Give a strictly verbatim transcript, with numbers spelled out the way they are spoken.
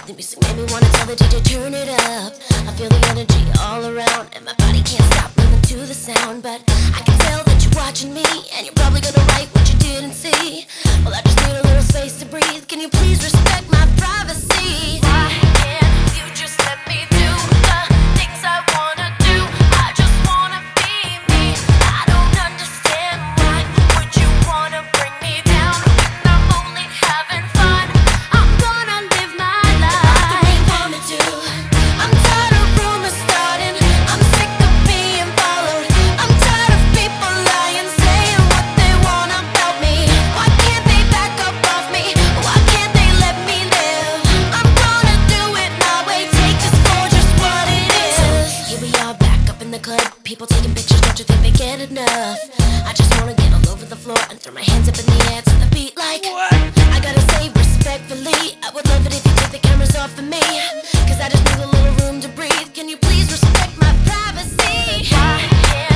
The music made me wanna tell the D J turn it up. I feel the energy all around, and my body can't stop moving to the sound. But I can tell that you're watching me, and you're probably gonna write what you didn't see. Well, I just need a little space to breathe. Can you please respect my privacy? Why can't you just let me do the things I wanna do? I just wanna be me. I don't understand why would you wanna bring me down when I'm only having fun. I'm gonna live my life the way you want me to. I'm tired of rumors starting. I'm sick of being followed. I'm tired of people lying, saying what they want about me. Why can't they back up off me? Why can't they let me live? I'm gonna do it my way. Take this for just what it is. So here we are back up in the club. People taking pictures, don't you think they get enough? I just wanna get all over the floor and throw my hands up in the air to the beat like what? I gotta say respectfully, I would love it if you take the cameras off of me, cause I just need a little room to breathe. Can you please respect my privacy? Why can't